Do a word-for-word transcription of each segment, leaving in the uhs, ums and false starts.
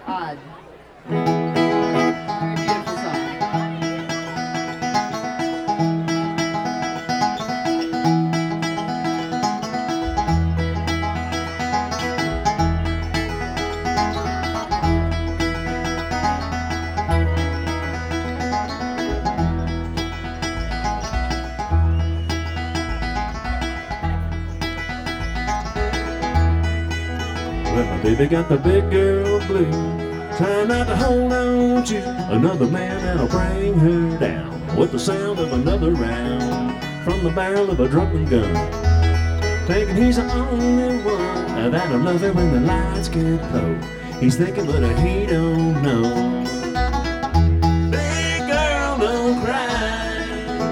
Odd. Very beautiful song. Well, my baby got the big girl blue, trying not to hold on to another man that'll bring her down with the sound of another round from the barrel of a drunken gun. Thinking he's the only one that'll love her when the lights get low. He's thinking, but he don't know. Big girl, don't cry,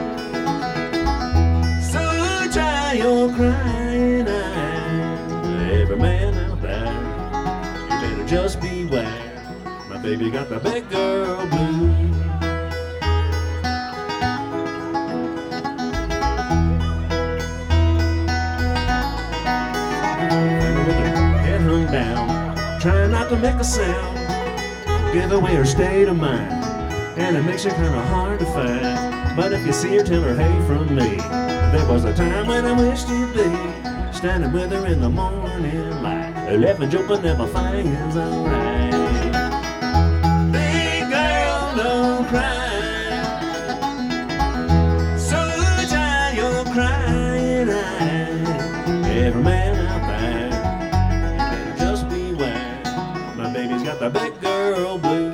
so dry your crying eye. Every man out there, you better just beware. My baby got the big girl blue. Head hung down, trying not to make a sound, give away her state of mind, and it makes her kind of hard to find. But if you see her, tell her, hey, from me, there was a time when I wished you'd be standing with her in the morning light, laughing, joking, never finds alright. Big girl, don't cry, so dry your crying eye. Every man out there, you better just beware. My baby's got the big girl blues.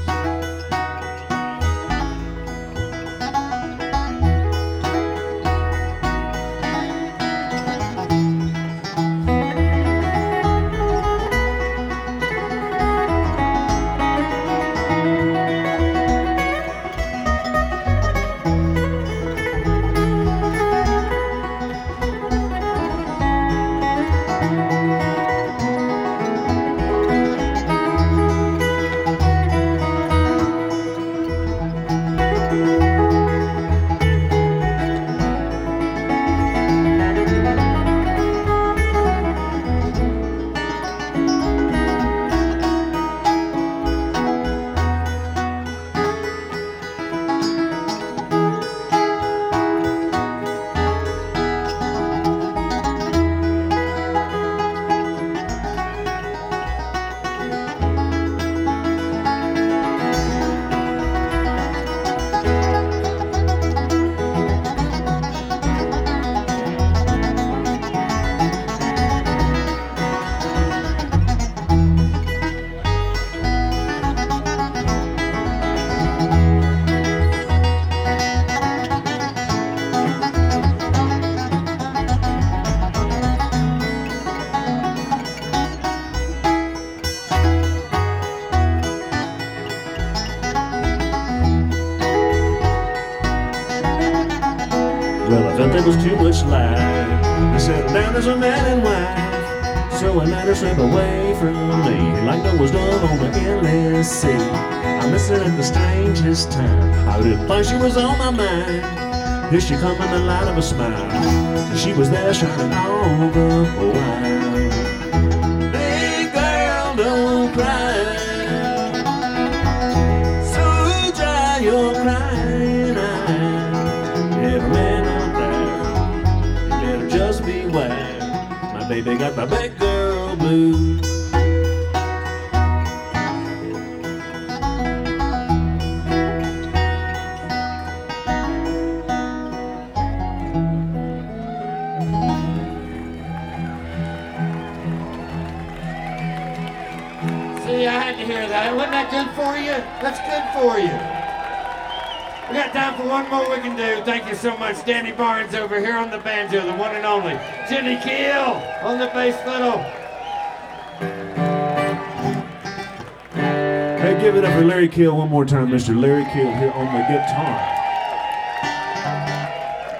Well, I felt there was too much life to settle down as a man and wife, so I let her slip away from me like Noah's dove on the endless sea. I miss her at the strangest time, I didn't think she was on my mind. Here she come in the light of a smile, and she was there shining all the while. Big girl, don't cry, so dry your crying eye. Every man out there, you better just beware. My baby got the big girl blues. See, I had to hear that. Wasn't that good for you? That's good for you. We got time for one more we can do. Thank you so much. Danny Barnes over here on the banjo, the one and only. Jenny Keel on the bass fiddle. Hey, give it up for Larry Keel one more time, Mister Larry Keel here on the guitar.